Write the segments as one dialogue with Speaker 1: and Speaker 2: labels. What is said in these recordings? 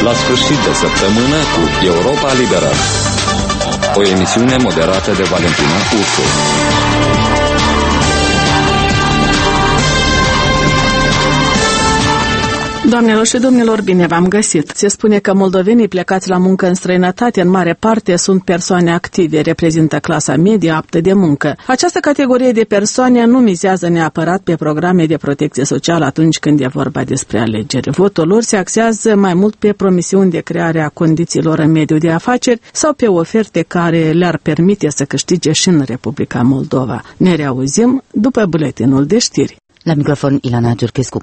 Speaker 1: la sfârșit de săptămână cu Europa Liberă. O emisiune moderată de Valentina Ursu.
Speaker 2: Doamnelor și domnilor, bine v-am găsit. Se spune că moldovenii plecați la muncă în străinătate, în mare parte, sunt persoane active, reprezintă clasa medie aptă de muncă. Această categorie de persoane nu mizează neapărat pe programe de protecție socială atunci când e vorba despre alegeri. Votul lor se axează mai mult pe promisiuni de creare a condițiilor în mediul de afaceri sau pe oferte care le-ar permite să câștige și în Republica Moldova. Ne reauzim după buletinul de știri.
Speaker 3: La microfon, Ilana Giurchescu.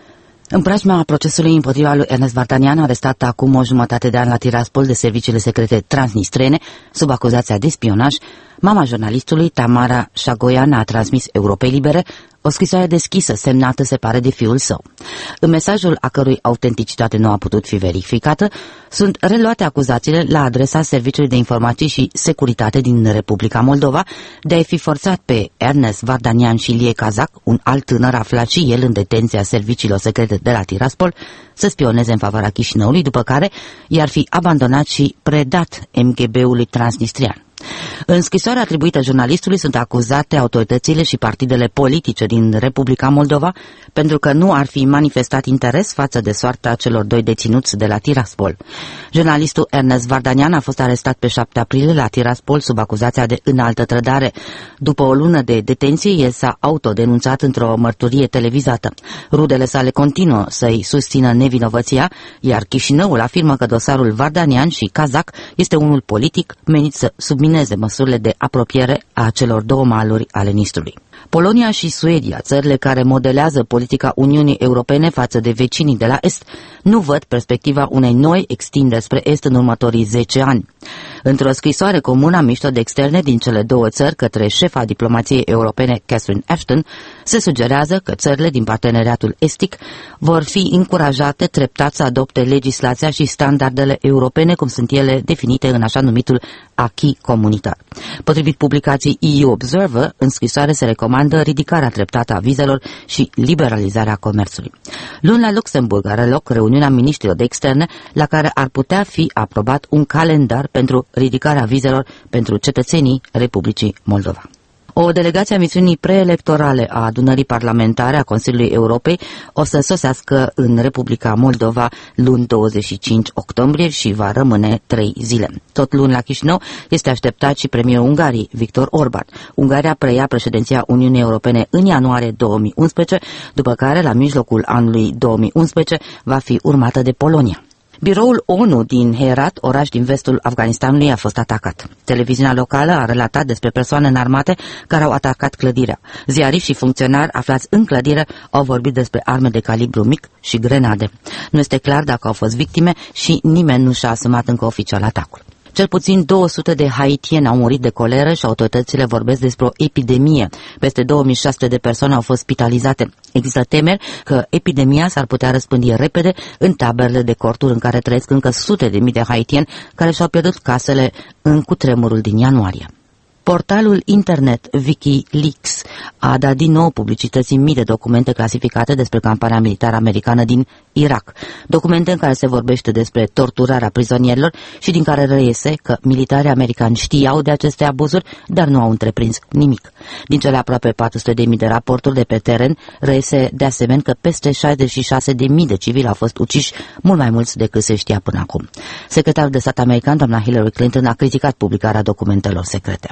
Speaker 3: În preajma procesului împotriva lui Ernest Vardanian, arestat acum o jumătate de an la Tiraspol de serviciile secrete transnistrene, sub acuzația de spionaj, mama jurnalistului, Tamara Șagoian, a transmis Europei Libere o scrisoare deschisă, semnată, se pare, de fiul său. În mesajul a cărui autenticitate nu a putut fi verificată, sunt reluate acuzațiile la adresa Serviciului de Informații și Securitate din Republica Moldova de a fi forțat pe Ernest Vardanian și Ilie Kazak, un alt tânăr aflat și el în detenția serviciilor secrete de la Tiraspol, să spioneze în favoarea Chișinăului, după care i-ar fi abandonat și predat MGB-ului transnistrian. În scrisoarea atribuită jurnalistului sunt acuzate autoritățile și partidele politice din Republica Moldova pentru că nu ar fi manifestat interes față de soarta celor doi deținuți de la Tiraspol. Jurnalistul Ernest Vardanian a fost arestat pe 7 aprilie la Tiraspol sub acuzația de înaltă trădare. După o lună de detenție, el s-a autodenunțat într-o mărturie televizată. Rudele sale continuă să-i susțină nevinovăția, iar Chișinăul afirmă că dosarul Vardanian și Kazak este unul politic menit să submineze măsurile de apropiere a celor două maluri ale Nistrului. Polonia și Suedia, țările care modelează politica Uniunii Europene față de vecinii de la Est, nu văd perspectiva unei noi extinderi spre Est în următorii 10 ani. Într-o scrisoare comună a mișilor de externe din cele două țări către șefa diplomației europene Catherine Ashton, se sugerează că țările din parteneriatul estic vor fi încurajate treptat să adopte legislația și standardele europene cum sunt ele definite în așa numitul acquis comunitar. Potrivit publicației EU Observer, în scrisoare se recomandă ridicarea treptată a vizelor și liberalizarea comerțului. Luni la Luxemburg are loc reuniunea miniștrilor de externe, la care ar putea fi aprobat un calendar pentru ridicarea vizelor pentru cetățenii Republicii Moldova. O delegație a misiunii preelectorale a adunării parlamentare a Consiliului Europei o să sosească în Republica Moldova luni 25 octombrie și va rămâne 3 zile. Tot luni la Chișinău este așteptat și premierul Ungariei, Viktor Orban. Ungaria preia președinția Uniunii Europene în ianuarie 2011, după care, la mijlocul anului 2011, va fi urmată de Polonia. Biroul ONU din Herat, oraș din vestul Afganistanului, a fost atacat. Televiziunea locală a relatat despre persoane înarmate care au atacat clădirea. Ziariști și funcționari aflați în clădire au vorbit despre arme de calibru mic și grenade. Nu este clar dacă au fost victime și nimeni nu și-a asumat încă oficial atacul. Cel puțin 200 de haitieni au murit de coleră și autoritățile vorbesc despre o epidemie. Peste 2600 de persoane au fost spitalizate. Există temeri că epidemia s-ar putea răspândi repede în taberele de corturi în care trăiesc încă sute de mii de haitieni care și-au pierdut casele în cutremurul din ianuarie. Portalul internet WikiLeaks a dat din nou publicității mii de documente clasificate despre campania militară americană din Irak. Documente în care se vorbește despre torturarea prizonierilor și din care reiese că militarii americani știau de aceste abuzuri, dar nu au întreprins nimic. Din cele aproape 400.000 de raporturi de pe teren, reiese de asemenea că peste 66.000 de civili au fost uciși, mult mai mulți decât se știa până acum. Secretarul de stat american, doamna Hillary Clinton, a criticat publicarea documentelor secrete.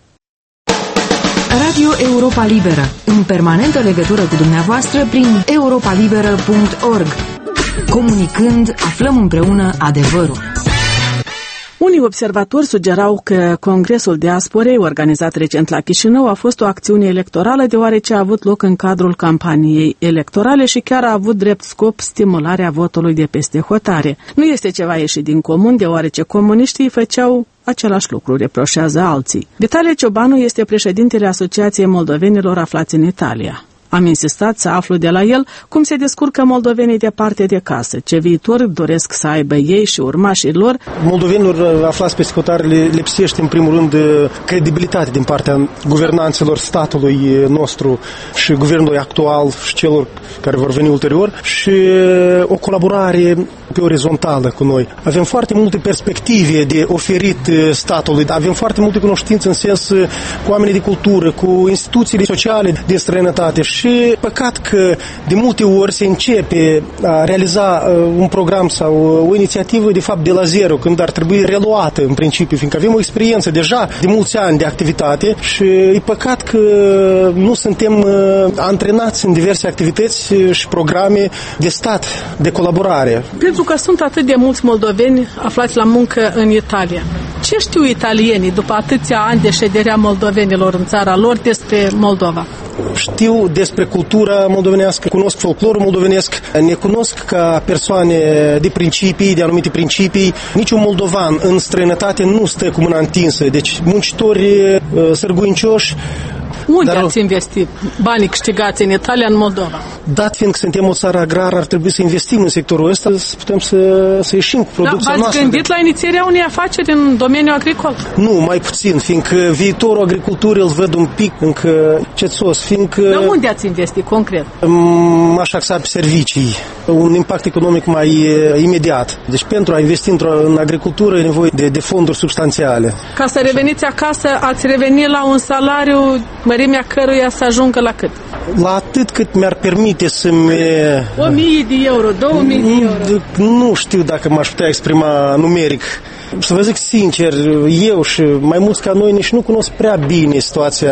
Speaker 4: Radio Europa Liberă, în permanentă legătură cu dumneavoastră prin europalibera.org. Comunicând, aflăm împreună adevărul.
Speaker 2: Unii observatori sugerau că Congresul Diasporei, organizat recent la Chișinău, a fost o acțiune electorală deoarece a avut loc în cadrul campaniei electorale și chiar a avut drept scop stimularea votului de peste hotare. Nu este ceva ieșit din comun, deoarece comuniștii făceau același lucru, reproșează alții. Vitalie Ciobanu este președintele Asociației Moldovenilor aflați în Italia. Am insistat să aflu de la el cum se descurcă moldovenii departe de casă, ce viitor doresc să aibă ei și urmașii lor.
Speaker 5: Moldovenilor aflați peste hotare le lipsește în primul rând credibilitate din partea guvernanților statului nostru și guvernului actual și celor care vor veni ulterior și o colaborare pe orizontală cu noi. Avem foarte multe perspective de oferit statului, avem foarte multe cunoștințe în sens cu oamenii de cultură, cu instituțiile sociale din străinătate și păcat că de multe ori se începe a realiza un program sau o inițiativă de fapt de la zero, când ar trebui reluată în principiu, fiindcă avem o experiență deja de mulți ani de activitate și e păcat că nu suntem antrenați în diverse activități și programe de stat, de colaborare.
Speaker 2: Pentru că sunt atât de mulți moldoveni aflați la muncă în Italia. Ce știu italienii după atâția ani de șederea moldovenilor în țara lor despre Moldova?
Speaker 5: Știu despre cultura moldovenească, cunosc folclorul moldovenesc, ne cunosc ca persoane de principii, de anumite principii. Niciun moldovan în străinătate nu stă cu mâna întinsă, deci muncitori, sârguincioși.
Speaker 2: Unde ați investit banii câștigați în Italia, în Moldova?
Speaker 5: Dat fiind că suntem o țară agrară, ar trebui să investim în sectorul ăsta, să putem să ieșim cu producția noastră.
Speaker 2: V-ați gândit la inițierea unei afaceri în domeniul agricol?
Speaker 5: Nu, mai puțin, fiindcă viitorul agriculturii îl văd un pic încă cețos, fiindcă...
Speaker 2: Dar unde ați investit concret?
Speaker 5: M-aș axa pe servicii, un impact economic mai imediat. Deci pentru a investi în agricultură e nevoie de fonduri substanțiale.
Speaker 2: Ca să reveniți acasă, ați revenit la un salariu mărimea căruia să ajungă la cât?
Speaker 5: La atât cât mi-ar permite să-mi...
Speaker 2: 1000 de euro, 2000 de euro?
Speaker 5: Nu știu dacă m-aș putea exprima numeric. Să vă zic sincer, eu și mai mulți ca noi nici nu cunosc prea bine situația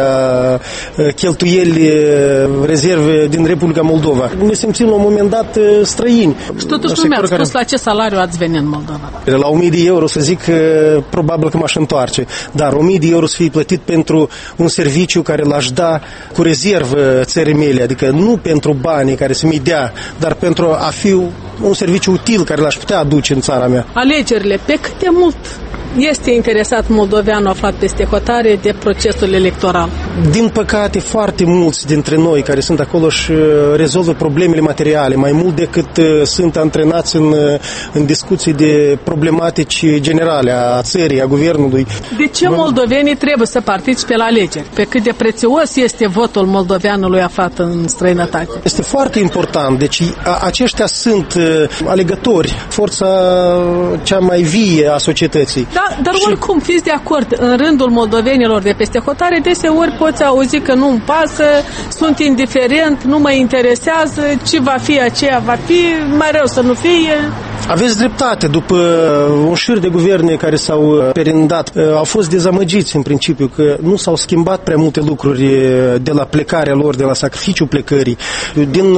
Speaker 5: cheltuieli rezerve din Republica Moldova. Ne simțim la un moment dat străini.
Speaker 2: Și totuși nu mi-ați spus la ce salariu ați venit în Moldova.
Speaker 5: La 1000 de euro să zic probabil că m-aș întoarce, dar 1000 de euro să fie plătit pentru un serviciu care l-aș da cu rezervă țării mele, adică nu pentru banii care să mi dea, dar pentru a fi un serviciu util care l-aș putea aduce în țara mea.
Speaker 2: Alegerile, pe cât de mult este interesat moldoveanul aflat peste hotare de procesul electoral?
Speaker 5: Din păcate, foarte mulți dintre noi care sunt acolo și rezolvă problemele materiale, mai mult decât sunt antrenați în discuții de problematici generale a țării, a guvernului.
Speaker 2: De ce moldovenii trebuie să participe la alegeri? Pe cât de prețios este votul moldoveanului aflat în străinătate?
Speaker 5: Este foarte important. Deci aceștia sunt alegători, forța cea mai vie a societății.
Speaker 2: Da, dar oricum, fiți de acord, în rândul moldovenilor de peste hotare, deseori poți auzi că nu-mi pasă, sunt indiferent, nu mă interesează, ce va fi aceea va fi, mai rău să nu fie.
Speaker 5: Aveți dreptate, după un șir de guverne care s-au perindat, au fost dezamăgiți în principiu că nu s-au schimbat prea multe lucruri de la plecarea lor, de la sacrificiul plecării. Din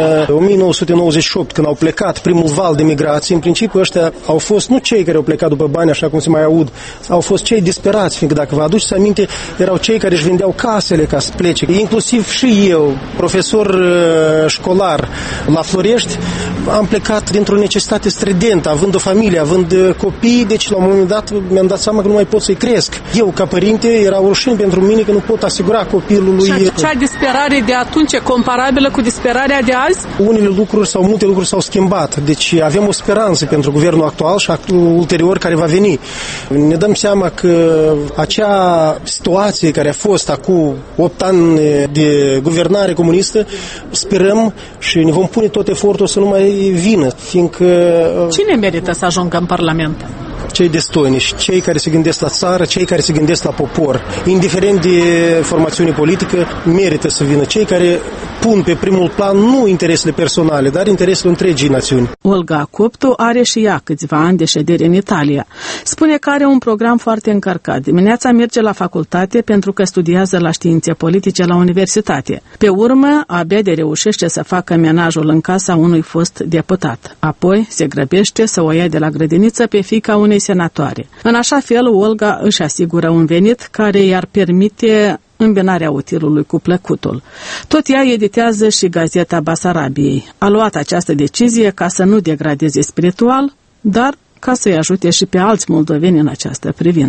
Speaker 5: 1998, când au plecat primul val de migrație, în principiu ăștia au fost nu cei care au plecat după bani, așa cum se mai aud, au fost cei disperați, fiindcă dacă vă aduceți aminte, erau cei care își vindeau casele ca să plece. Inclusiv și eu, profesor școlar la Florești, am plecat dintr-o necesitate stridentă, având o familie, având copii, deci la un moment dat mi-am dat seama că nu mai pot să-i cresc. Eu, ca părinte, era o rușine pentru mine că nu pot asigura copilului...
Speaker 2: Și acea disperare de atunci e comparabilă cu disperarea de azi?
Speaker 5: Unele lucruri sau multe lucruri s-au schimbat, deci avem o speranță pentru guvernul actual și ulterior care va veni. Ne dăm seama că acea situație care a fost acum 8 ani de guvernare comunistă, sperăm și ne vom pune tot efortul să nu mai vină, fiindcă...
Speaker 2: Cine merită să ajungă în Parlament?
Speaker 5: Cei destoinici, cei care se gândesc la țară, cei care se gândesc la popor. Indiferent de formațiune politică, merită să vină cei care pun pe primul plan nu interesele personale, dar interesele întregii națiuni.
Speaker 2: Olga Coptu are și ea câțiva ani de ședere în Italia. Spune că are un program foarte încărcat. Dimineața merge la facultate pentru că studiază la științe politice la universitate. Pe urmă, abia de reușește să facă menajul în casa unui fost deputat. Apoi se grăbește să o ia de la grădiniță pe fiica unei senatoare. În așa fel, Olga își asigură un venit care i-ar permite îmbinarea utilului cu plăcutul. Tot ea editează și Gazeta Basarabiei. A luat această decizie ca să nu degradeze spiritual, dar ca să-i ajute și pe alți moldoveni în această privință.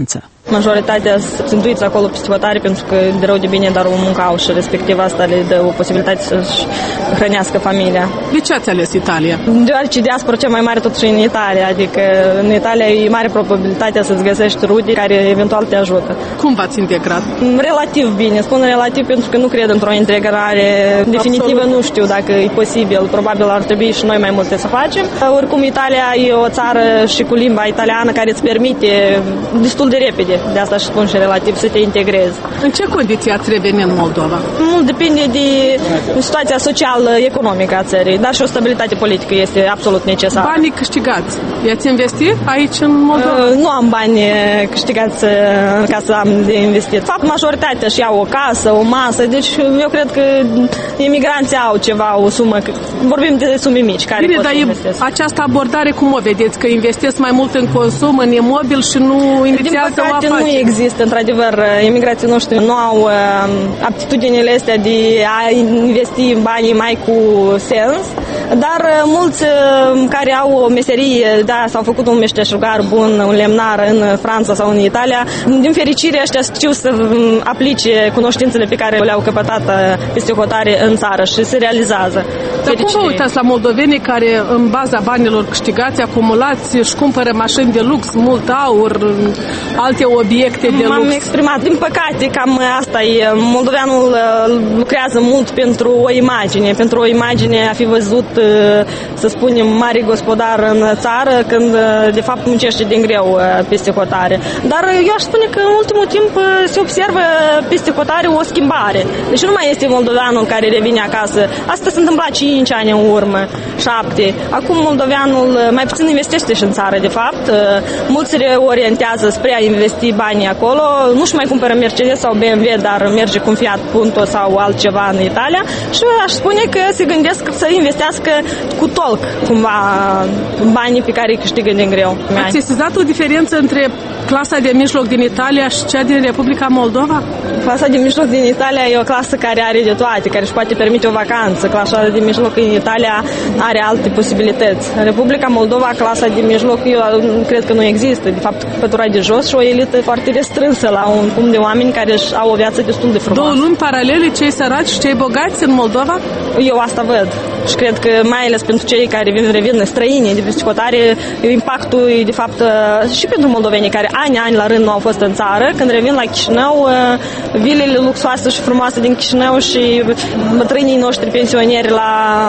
Speaker 6: Majoritatea sunt țintuiți acolo peste hotare pentru că de rău de bine, dar o muncă au și respectiv asta le dă o posibilitate să-și hrănească familia.
Speaker 2: De ce ați ales Italia?
Speaker 6: Deoarece diaspora cea mai mare totuși în Italia, adică în Italia e mare probabilitatea să-ți găsești rude care eventual te ajută.
Speaker 2: Cum v-ați integrat?
Speaker 6: Relativ bine, spun relativ pentru că nu cred într-o integrare definitivă, nu știu dacă e posibil, probabil ar trebui și noi mai multe să facem. Oricum Italia e o țară și cu limba italiană care îți permite destul de repede, de asta și spun și relativ, să te integrezi.
Speaker 2: În ce condiții ați reveni în Moldova?
Speaker 6: Mult depinde de situația social-economică a țării, dar și o stabilitate politică este absolut necesară.
Speaker 2: Banii câștigați, i-ați investit aici în Moldova?
Speaker 6: Nu am bani câștigați ca să am de investit. De fapt, majoritatea și iau o casă, o masă, deci eu cred că imigranții au ceva, o sumă, vorbim de sume mici care pot să investesc.
Speaker 2: Această abordare cum o vedeți? Că investesc mai mult în consum, în imobil și nu inițiază o afacere?
Speaker 6: Nu există, într-adevăr, imigrații noștri nu au aptitudinile astea de a investi banii mai cu sens, dar mulți care au o meserie, s-au făcut un meșteșugar bun, un lemnar în Franța sau în Italia, din fericire ăștia știu să aplice cunoștințele pe care le-au căpătat peste hotare în țară și se realizează.
Speaker 2: Dar cum vă uitați la moldovenii care în baza banilor câștigați, acumulați, își cumpără mașini de lux, mult aur, alte obiecte de lux?
Speaker 6: M-am exprimat. Din păcate, cam asta e. Moldoveanul lucrează mult pentru o imagine a fi văzut, să spunem, mare gospodar în țară, când de fapt muncește din greu peste hotare. Dar eu aș spune că în ultimul timp se observă peste hotare o schimbare. Deci nu mai este moldoveanul care revine acasă. Asta se întâmpla 5 ani în urmă, 7. Acum moldoveanul mai puțin investește și în țară, de fapt. Mulți se reorientează spre a investi banii acolo. Nu-și mai cumpără Mercedes sau BMW, dar merge cu un Fiat Punto sau altceva în Italia și aș spune că se gândesc să investească cu tolc, cumva, banii pe care îi câștigă din greu.
Speaker 2: Ați sesizat o diferență între clasa de mijloc din Italia și cea din Republica Moldova?
Speaker 6: Clasa de mijloc din Italia e o clasă care are de toate, care își poate permite o vacanță. Clasa de mijloc în Italia are alte posibilități. În Republica Moldova, clasa de mijloc, eu cred că nu există. De fapt, pătura de jos și o elită foarte restrânsă la un punct de oameni care au o viață destul de frumoasă.
Speaker 2: Două lumi paralele, cei săraci și cei bogați în Moldova?
Speaker 6: Eu asta văd. Și cred că mai ales pentru cei care revin străini de peste hotare, impactul e de fapt și pentru moldovenii care ani la rând nu au fost în țară, când revin la Chișinău, vilele luxoase și frumoase din Chișinău și bătrânii noștri pensionieri la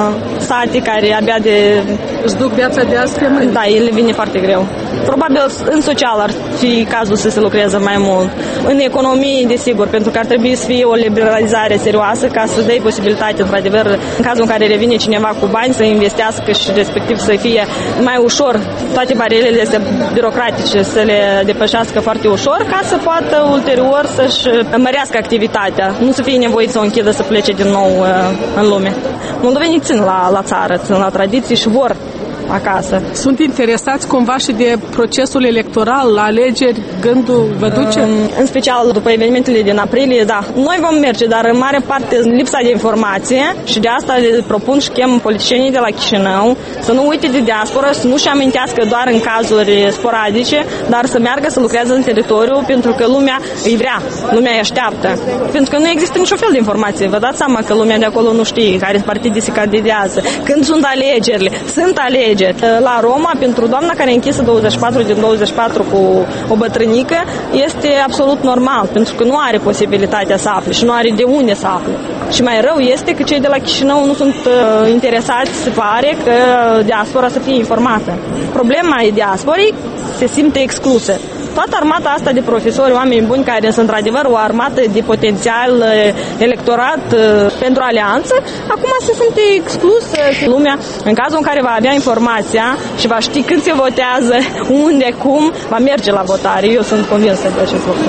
Speaker 6: sate care abia
Speaker 2: își duc viața de astfel.
Speaker 6: Da, ele vine foarte greu. Probabil în social ar fi cazul să se lucreze mai mult. În economie, desigur, pentru că ar trebui să fie o liberalizare serioasă ca să dai posibilitate, într-adevăr, în cazul în care revine cineva cu bani, să investească și respectiv să fie mai ușor toate barierele astea birocratice, să le depășească foarte ușor, ca să poată ulterior să-și mărească activitatea. Nu să fie nevoit să o închidă, să plece din nou în lume. Moldovenii țin la țară, țin la tradiții și vor acasă.
Speaker 2: Sunt interesați cumva și de procesul electoral, la alegeri, gândul vă duce?
Speaker 6: În special după evenimentele din aprilie, da. Noi vom merge, dar în mare parte lipsa de informație și de asta le propun și chem politicienii de la Chișinău să nu uite de diaspora, să nu-și amintească doar în cazuri sporadice, dar să meargă să lucreze în teritoriu, pentru că lumea îi vrea, lumea îi așteaptă. Pentru că nu există niciun fel de informație. Vă dați seama că lumea de acolo nu știe care partide se candidează, când sunt alegerile, sunt alegeri. La Roma, pentru doamna care e închisă 24 din 24 cu o bătrânică, este absolut normal, pentru că nu are posibilitatea să afle și nu are de unde să afle. Și mai rău este că cei de la Chișinău nu sunt interesați, se pare, că diaspora să fie informată. Problema e diasporii se simte excluse. Toată armata asta de profesori, oameni buni care sunt într-adevăr o armată de potențial electorat pentru alianță, acum se simte exclusă lumea. În cazul în care va avea informația și va ști când se votează, unde, cum, va merge la votare. Eu sunt convinsă de acest lucru.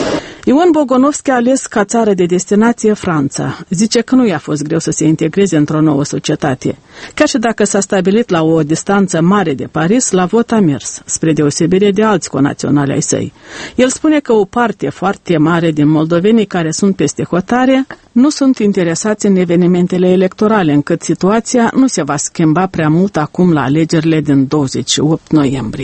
Speaker 2: Ion Bogonovski a ales ca țară de destinație Franța. Zice că nu i-a fost greu să se integreze într-o nouă societate. Chiar și dacă s-a stabilit la o distanță mare de Paris, la vot a mers, spre deosebire de alți conaționali ai săi. El spune că o parte foarte mare din moldovenii care sunt peste hotare nu sunt interesați în evenimentele electorale, încât situația nu se va schimba prea mult acum la alegerile din 28 noiembrie.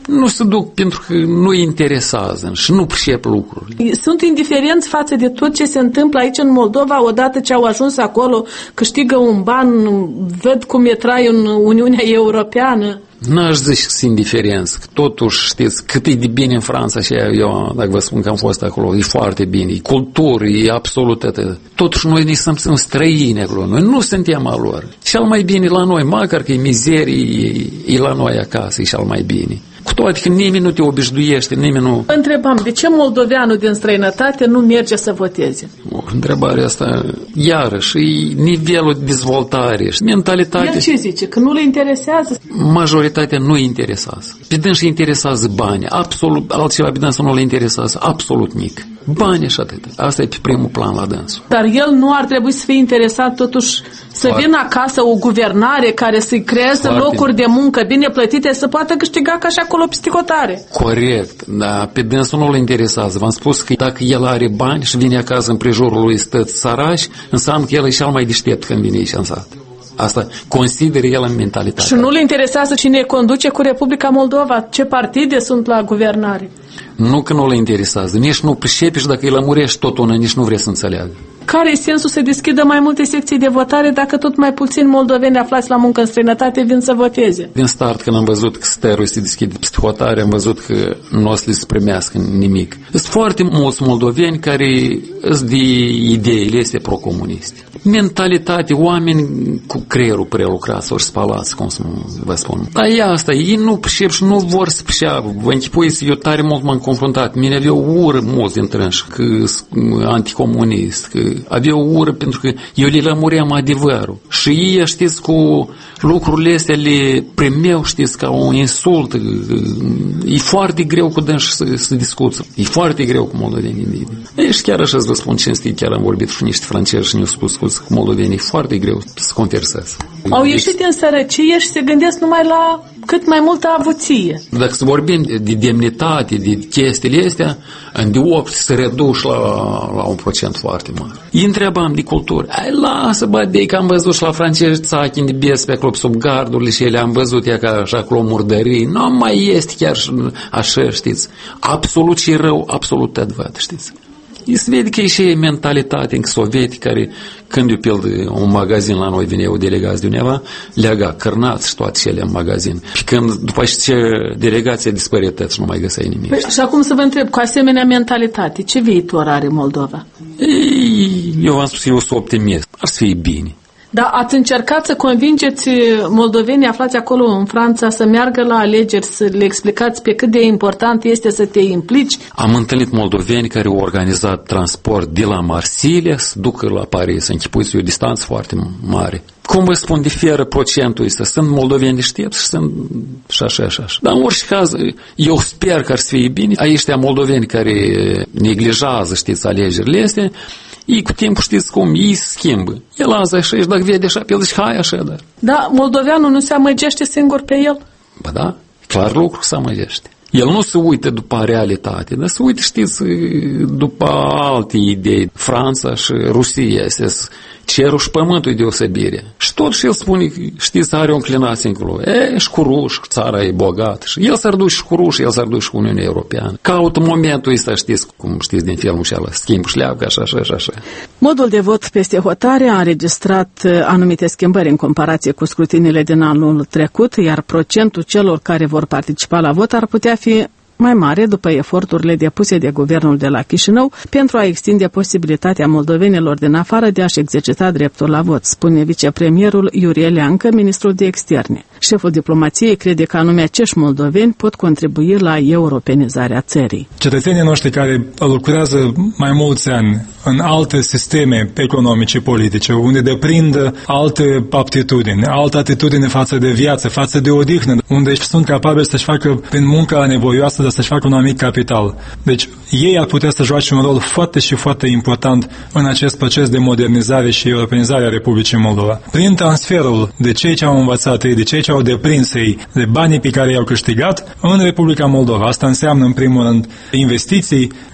Speaker 7: Nu se duc pentru că nu-i interesează și nu pricep lucrurile.
Speaker 2: Sunt indiferenți față de tot ce se întâmplă aici în Moldova, odată ce au ajuns acolo, câștigă un ban, văd cum e trai în Uniunea Europeană.
Speaker 7: N-aș zice că sunt indiferenți, că totuși știți cât e de bine în Franța și eu, dacă vă spun că am fost acolo, e foarte bine, e cultură, e absolut atât. Totuși noi ne simțim străini acolo, noi nu suntem a lor. Cel mai bine la noi, măcar că e mizerie, e la noi acasă, e cel mai bine. Cu toate că nimeni nu te obișnuiește, nimeni nu...
Speaker 2: Întrebam, de ce moldoveanul din străinătate nu merge să voteze?
Speaker 7: Întrebarea asta, iarăși, e nivelul de dezvoltare și mentalitate.
Speaker 2: El ce zice? Că nu le interesează?
Speaker 7: Majoritatea nu interesează. Pe dânsi interesează bani, absolut, altceva pe dânsul nu le interesează absolut nimic. Bani și atât. Asta e pe primul plan la dânsul.
Speaker 2: Dar el nu ar trebui să fie interesat totuși să vină acasă o guvernare care să-i creeze locuri de muncă bine plătite, să poată câștiga ca și acolo psihotare.
Speaker 7: Corect, dar pe dânsul nu le interesează. V-am spus că dacă el are bani și vine acasă în prejurul lui stăți sărași, înseamnă că el e cel mai deștept când vine aici în sat. Asta consideră el în mentalitate.
Speaker 2: Și nu le interesează cine conduce cu Republica Moldova, ce partide sunt la guvernare.
Speaker 7: Nu că nu le interesează, nici nu pricepi și dacă îi lămurești tot una, nici nu vrea să înțeleagă.
Speaker 2: Care e sensul să deschidă mai multe secții de votare dacă tot mai puțini moldoveni aflați la muncă în străinătate vin să voteze?
Speaker 7: Din start, când am văzut că stărul se deschide peste hotare, am văzut că nu o să le se primească nimic. Sunt foarte mulți moldoveni care sunt de ideile astea pro-comuniste. Mentalitate, oameni cu creierul prelucrat sau spalați, cum să vă spun. Dar e asta, ei nu pricep și nu vor să priceapă. Vă închipuiți, eu tare mult m-am confruntat. Mine avea ură mulți dintre înși, că anticomunist, că avea ură pentru că eu le lămuream adevărul. Și ei, știți, cu lucrurile astea le primeau, știți, ca un insult. E foarte greu cu dânsi să discuță. E foarte greu cu moldovenii. Și chiar așa vă spun cinstit, chiar am vorbit și niște francezi și ne-au spus că moldovenii e foarte greu să converseze.
Speaker 2: Au ieșit din sărăcie și se gândesc numai la cât mai multă avuție.
Speaker 7: Dacă să vorbim de demnitate, de chestiile astea, de 8 se reduși la un procent foarte mare. Îi întrebam de cultură. Lasă, bădei, că am văzut și la francezi țachini de bies pe acolo sub gardurile și ele, am văzut ea ca așa acolo murdării. Nu mai este chiar așa, știți. Absolut și rău, absolut te văd, știți. Se vede că e și mentalitate în sovietică care, când eu pildă un magazin la noi, vine o delegație de undeva, lega cărnați și toate cele în magazin. Și când, după ce delegația dispăretă și nu mai găseai nimic.
Speaker 2: Păi, și acum să vă întreb, cu asemenea mentalitate, ce viitor are Moldova?
Speaker 7: Eu v-am spus, eu sunt optimist. Ar să fie bine.
Speaker 2: Dar ați încercat să convingeți moldovenii aflați acolo în Franța să meargă la alegeri, să le explicați pe cât de important este să te implici?
Speaker 7: Am întâlnit moldoveni care au organizat transport de la Marsilia să ducă la Paris, să închipuiți o distanță foarte mare. Cum vă spun, diferă procentul ăsta. Sunt moldoveni deștepți și sunt și așa. Dar în orice caz, eu sper că ar să fie bine. Aici moldoveni care neglijează, știți, alegerile astea, ei cu timpul știți cum, ei se schimbă. El azi așa și dacă vede așa, el zice, hai așa, dar.
Speaker 2: Da, moldoveanul nu se amăgește singur pe el?
Speaker 7: Ba da, clar lucru se amăgește. El nu se uită după realitate, dar se uită, știți, după alte idei. Franța și Rusia, cerul și pământul e deosebire. Și tot și el spune, știți, are o înclinație încolo. Și cu ruși, țara e bogată. Și el s-ar duce și cu ruși, el s-ar duce și cu Uniunea Europeană. Caută momentul ăsta, știți, cum știți din filmul ăla, schimb șleapcă, așa.
Speaker 2: Modul de vot peste hotare a înregistrat anumite schimbări în comparație cu scrutiniile din anul trecut, iar procentul celor care vor participa la vot ar putea fi mai mare după eforturile depuse de guvernul de la Chișinău pentru a extinde posibilitatea moldovenilor din afară de a-și exercita dreptul la vot, spune vicepremierul Iurie Leancă, ministrul de externe. Șeful diplomației crede că anume acești moldoveni pot contribui la europenizarea țării.
Speaker 8: Cetățenii noștri care lucrează mai mulți ani în alte sisteme economice, politice, unde deprind alte aptitudini, altă atitudine față de viață, față de odihnă, unde sunt capabili să-și facă prin munca nevoioasă să-și facă un anumit capital. Deci ei ar putea să joace un rol foarte și foarte important în acest proces de modernizare și europenizare a Republicii Moldova. Prin transferul de cei ce au învățat ei, de cei ce au deprins ei, de banii pe care i-au câștigat în Republica Moldova. Asta înseamnă, în primul rând, investiții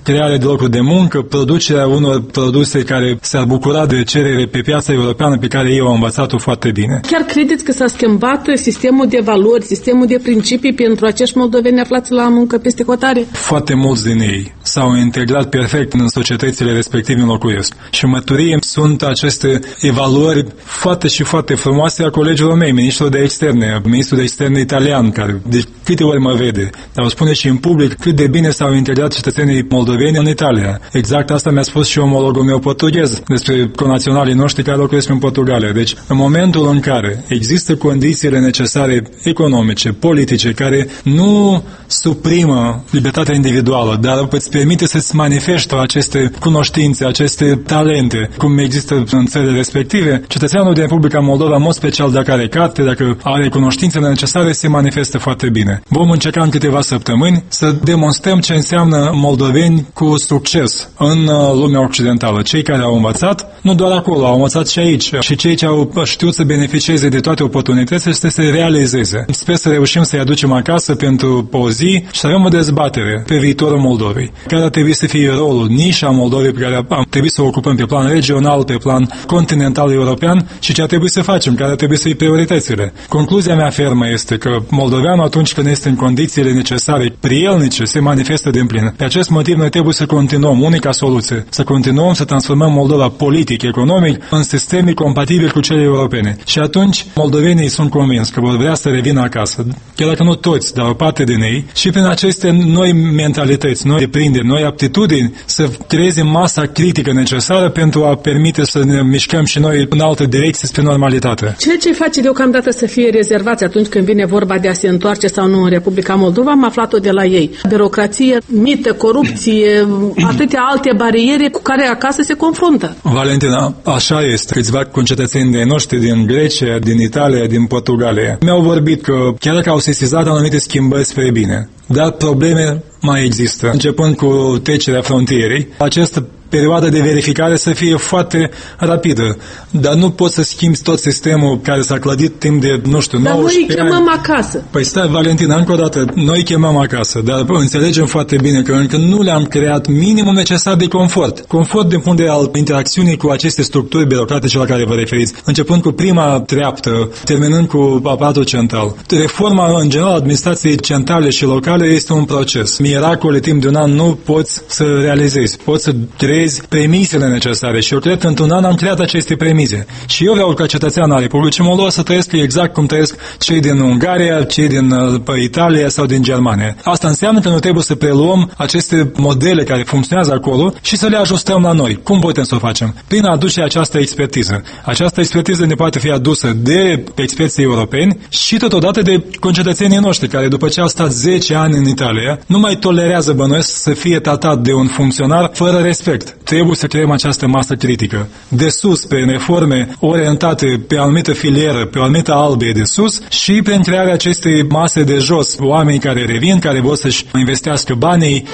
Speaker 8: crearea de locuri de muncă, producerea unor produse care s-ar bucura de cerere pe piața europeană pe care ei au învățat-o foarte bine.
Speaker 2: Chiar credeți că s-a schimbat sistemul de valori, sistemul de principii pentru acești moldoveni aflați la muncă peste hotare?
Speaker 8: Foarte mulți din ei s-au integrat perfect în societățile respective în locuiesc. Și mărturie sunt aceste evaluări foarte frumoase a colegilor mei, ministrul de externe italian, care de câte ori mă vede, dar o spune și în public cât de bine s-au integrat cetățenii moldoveni în Italia. Exact asta mi-a spus și omologul meu portughez despre conaționalii noștri care locuiesc în Portugalia. Deci, în momentul în care există condițiile necesare economice, politice, care nu suprimă libertatea individuală, dar îți permite să-ți manifeste aceste cunoștințe, aceste talente, cum există în țările respective, cetățeanul din Republica Moldova, în mod special dacă are carte, dacă are cunoștințele necesare, se manifestă foarte bine. Vom încerca în câteva săptămâni să demonstrăm ce înseamnă moldoveni cu succes în lumea occidentală. Cei care au învățat, nu doar acolo, au învățat și aici. Și cei ce au știut să beneficieze de toate oportunitățile și să se realizeze. Sper să reușim să-i aducem acasă pentru o zi și să avem o dezbatere pe viitorul Moldovei. Care ar trebui să fie rolul, nișa Moldovei pe care ar trebui să o ocupăm pe plan regional, pe plan continental european și ce ar trebui să facem, care ar trebui să fie prioritățile. Concluzia mea fermă este că moldoveanul, atunci când este în condițiile necesare, prielnice, se manifestă din plin. Pe acest motiv noi trebuie să continuăm, unica soluție, să continuăm să transformăm Moldova politic, economic, în sisteme compatibile cu cele europene. Și atunci moldovenii sunt convins că vor vrea să revină acasă, chiar dacă nu toți, dar o parte din ei, și prin aceste noi mentalități, noi deprinderi, noi aptitudini, să creeze masa critică necesară pentru a permite să ne mișcăm și noi în altă direcție spre normalitate.
Speaker 2: Ceea ce face deocamdată să fie rezervați atunci când vine vorba de a se întoarce sau nu în Republica Moldova, am aflat-o de la ei. Birocrație, mită, corupție, atâtea alte bariere cu care acasă se confruntă.
Speaker 8: Valentina, așa este. Câțiva concetățeni de noștri din Grecia, din Italia, din Portugalia mi-au vorbit că chiar dacă au sesizat anumite schimbări spre bine, dar probleme mai există. Începând cu trecerea frontierei, această perioada de verificare să fie foarte rapidă, dar nu poți să schimbi tot sistemul care s-a clădit timp de, 19 ani. Dar
Speaker 2: noi îi chemăm acasă.
Speaker 8: Păi stai, Valentina, încă o dată, noi îi chemăm acasă, dar înțelegem foarte bine că încă nu le-am creat minimum necesar de confort. Confort din punct de vedere al interacțiunii cu aceste structuri birocratice la care vă referiți, începând cu prima treaptă, terminând cu aparatul central. Reforma, în general, administrației centrale și locale este un proces. Miracole timp de un an nu poți să realizezi. Poți să creezi premisele necesare și eu cred că într-un an am creat aceste premise. Și eu vreau ca cetățean al Republicii Moldova să trăiesc exact cum trăiesc cei din Ungaria, cei din Italia sau din Germania. Asta înseamnă că noi trebuie să preluăm aceste modele care funcționează acolo și să le ajustăm la noi. Cum putem să o facem? Prin a aduce această expertiză. Această expertiză ne poate fi adusă de experții europeni și totodată de concetățenii noștri care după ce au stat 10 ani în Italia nu mai tolerează, bănuiesc, să fie tratat de un funcționar fără respect. Trebuie să creăm această masă critică. De sus, pe reforme orientate pe o anumită filieră, pe o anumită albie de sus și prin crearea acestei mase de jos, oameni care revin, care vor să-și investească banii.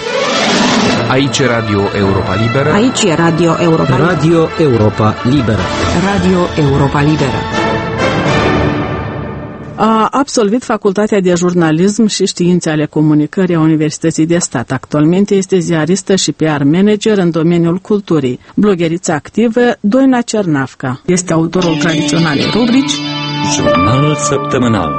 Speaker 9: Aici e Radio Europa Liberă.
Speaker 4: Aici e Radio Europa Liberă.
Speaker 9: Radio Europa Liberă.
Speaker 4: Radio Europa Liberă.
Speaker 2: A absolvit Facultatea de Jurnalism și Științe ale Comunicării a Universității de Stat. Actualmente este ziaristă și PR manager în domeniul culturii. Blogherița activă, Doina Cernavca. Este autorul tradiționalei rubrici
Speaker 1: Jurnal săptămânal.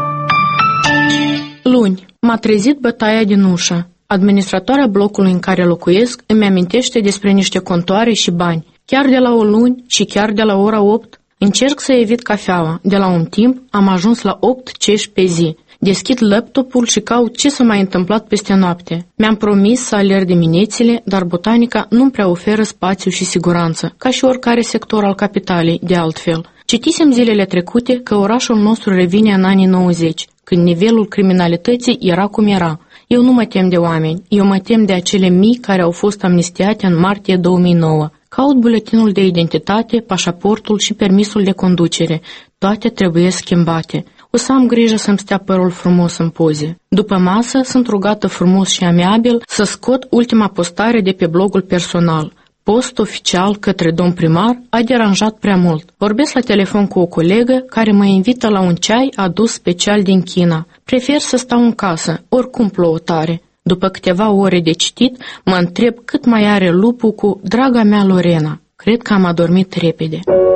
Speaker 10: Luni. M-a trezit bătaia din ușă. Administratoarea blocului în care locuiesc îmi amintește despre niște contoare și bani. Chiar de la o luni și chiar de la ora 8, încerc să evit cafeaua. De la un timp am ajuns la 8 ceși pe zi. Deschid laptopul și caut ce s-a mai întâmplat peste noapte. Mi-am promis să alerg diminețile, dar botanica nu-mi prea oferă spațiu și siguranță, ca și oricare sector al capitalei, de altfel. Citisem zilele trecute că orașul nostru revine în anii 90, când nivelul criminalității era cum era. Eu nu mă tem de oameni, eu mă tem de acele mii care au fost amnistiate în martie 2009. Caut buletinul de identitate, pașaportul și permisul de conducere. Toate trebuie schimbate. O să am grijă să-mi stea părul frumos în poze. După masă, sunt rugată frumos și amiabil să scot ultima postare de pe blogul personal. Post oficial către domn primar a deranjat prea mult. Vorbesc la telefon cu o colegă care mă invită la un ceai adus special din China. Prefer să stau în casă, oricum plouă tare. După câteva ore de citit, mă întreb cât mai are lupul cu draga mea Lorena. Cred că am adormit repede.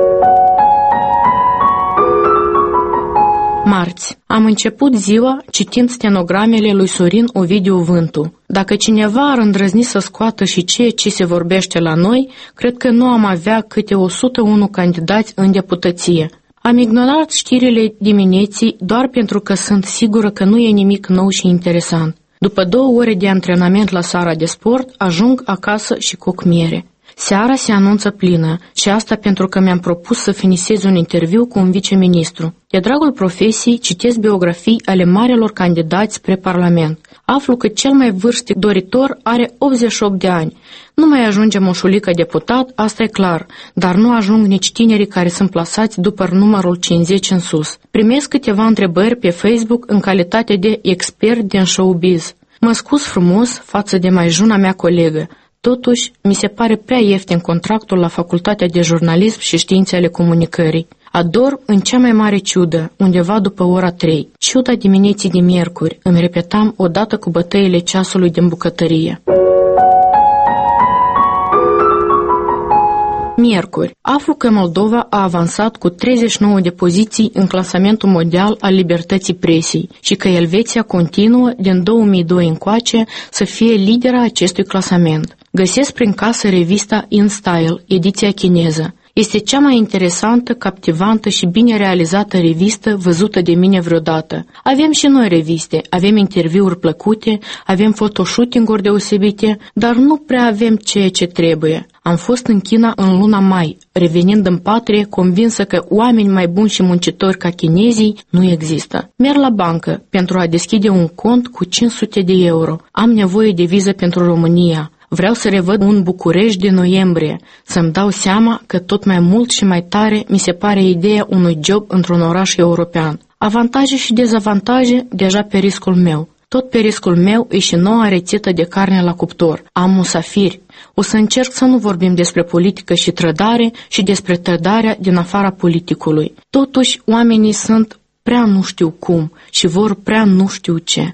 Speaker 10: Marți. Am început ziua citind stenogramele lui Sorin Ovidiu Vântu. Dacă cineva ar îndrăzni să scoată și ceea ce se vorbește la noi, cred că nu am avea câte 101 candidați în deputăție. Am ignorat știrile dimineții doar pentru că sunt sigură că nu e nimic nou și interesant. După 2 ore de antrenament la sala de sport, ajung acasă și coc miere. Seara se anunță plină și asta pentru că mi-am propus să finisez un interviu cu un viceministru. De dragul profesiei, citesc biografii ale marilor candidați spre Parlament. Aflu că cel mai vârstic doritor are 88 de ani. Nu mai ajunge moșulică deputat, asta e clar, dar nu ajung nici tinerii care sunt plasați după numărul 50 în sus. Primesc câteva întrebări pe Facebook în calitate de expert din showbiz. Mă scuz frumos față de mai juna mea colegă. Totuși, mi se pare prea ieftin contractul la Facultatea de Jurnalism și Științe ale Comunicării. Adorm în cea mai mare ciudă, undeva după ora 3. Ciuda dimineții de miercuri, îmi repetam odată cu bătăile ceasului din bucătărie. Miercuri. Aflu că Moldova a avansat cu 39 de poziții în clasamentul mondial al libertății presei și că Elveția continuă din 2002 încoace să fie lidera acestui clasament. Găsesc prin casă revista In Style, ediția chineză. Este cea mai interesantă, captivantă și bine realizată revistă văzută de mine vreodată. Avem și noi reviste, avem interviuri plăcute, avem photoshooting-uri deosebite, dar nu prea avem ceea ce trebuie. Am fost în China în luna mai, revenind în patrie, convinsă că oameni mai buni și muncitori ca chinezii nu există. Merg la bancă pentru a deschide un cont cu 500 de euro. Am nevoie de viză pentru România. Vreau să revăd un București de noiembrie, să-mi dau seama că tot mai mult și mai tare mi se pare ideea unui job într-un oraș european. Avantaje și dezavantaje deja pe riscul meu. Tot pe riscul meu e și noua rețetă de carne la cuptor. Am musafiri. O să încerc să nu vorbim despre politică și trădare și despre trădarea din afara politicului. Totuși, oamenii sunt prea nu știu cum și vor prea nu știu ce.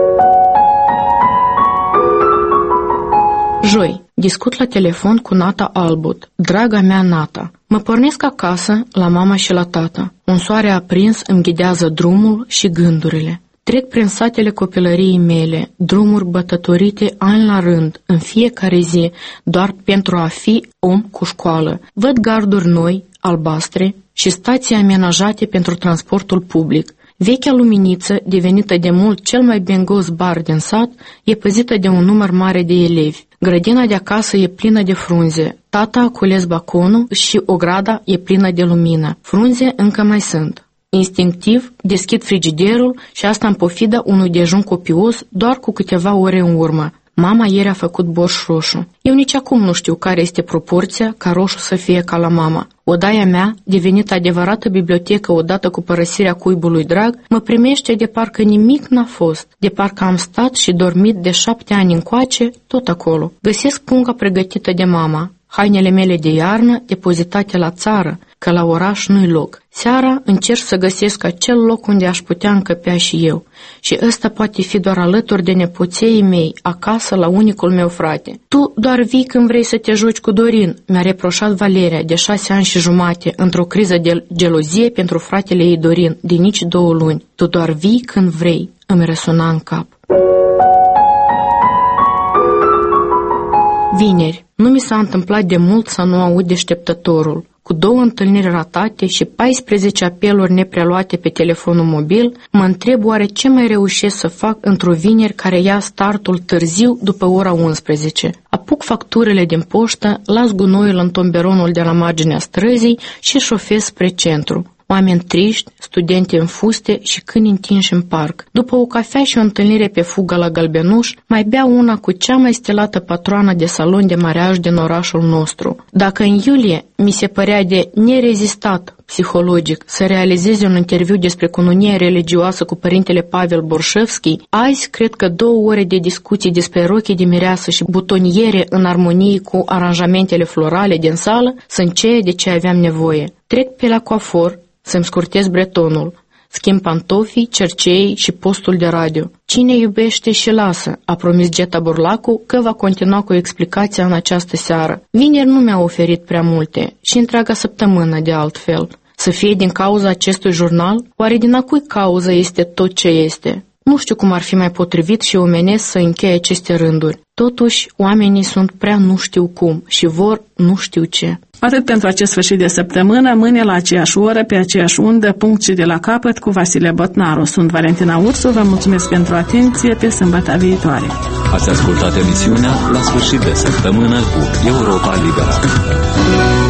Speaker 10: Joi, discut la telefon cu Nata Albut. Draga mea Nata, mă pornesc acasă la mama și la tata. Un soare aprins îmi ghidează drumul și gândurile. Trec prin satele copilăriei mele, drumuri bătătorite ani la rând, în fiecare zi, doar pentru a fi om cu școală. Văd garduri noi, albastre, și stații amenajate pentru transportul public. Vechea luminiță, devenită de mult cel mai bengos bar din sat, e păzită de un număr mare de elevi. Grădina de acasă e plină de frunze. Tata a cules balconul și ograda e plină de lumină. Frunze încă mai sunt. Instinctiv deschid frigiderul și asta în pofida unui dejun copios doar cu câteva ore în urmă. Mama ieri a făcut borș roșu. Eu nici acum nu știu care este proporția ca roșu să fie ca la mama. Odaia mea, devenită adevărată bibliotecă odată cu părăsirea cuibului drag, mă primește de parcă nimic n-a fost, de parcă am stat și dormit de 7 ani încoace, tot acolo. Găsesc punga pregătită de mama, hainele mele de iarnă depozitate la țară, că la oraș nu-i loc. Seara încerc să găsesc acel loc unde aș putea încăpea și eu. Și ăsta poate fi doar alături de nepoței mei, acasă la unicul meu frate. Tu doar vii când vrei să te joci cu Dorin, mi-a reproșat Valeria, de 6 ani și jumate, într-o criză de gelozie pentru fratele ei Dorin, de nici 2 luni. Tu doar vii când vrei, îmi răsuna în cap. Vineri. Nu mi s-a întâmplat de mult să nu aud deșteptătorul. Cu 2 întâlniri ratate și 14 apeluri nepreluate pe telefonul mobil, mă întreb oare ce mai reușesc să fac într-o vineri care ia startul târziu după ora 11. Apuc facturile din poștă, las gunoiul în tomberonul de la marginea străzii și șofez spre centru. Oameni triști, studente în fuste și câini întinși în parc. După o cafea și o întâlnire pe fugă la Galbenuș, mai beau una cu cea mai stelată patroană de salon de mariaj din orașul nostru. Dacă în iulie mi se părea de nerezistat psihologic să realizeze un interviu despre cununia religioasă cu părintele Pavel Borșevski, azi cred că 2 ore de discuții despre rochii de mireasă și butoniere în armonie cu aranjamentele florale din sală sunt ceea de ce aveam nevoie. Trec pe la coafor să-mi scurtez bretonul, schimb pantofii, cerceii și postul de radio. Cine iubește și lasă, a promis Geta Burlacu că va continua cu explicația în această seară. Vineri nu mi-a oferit prea multe și întreaga săptămână de altfel. Să fie din cauza acestui jurnal? Oare din a cui cauză este tot ce este? Nu știu cum ar fi mai potrivit și omenesc să încheie aceste rânduri. Totuși, oamenii sunt prea nu știu cum și vor nu știu ce.
Speaker 2: Atât pentru acest sfârșit de săptămână, mâine la aceeași oră, pe aceeași undă, punct și de la capăt, cu Vasile Botnaru. Sunt Valentina Ursu, vă mulțumesc pentru atenție, pe sâmbătă viitoare.
Speaker 1: Ați ascultat emisiunea La sfârșit de săptămână cu Europa Liberă.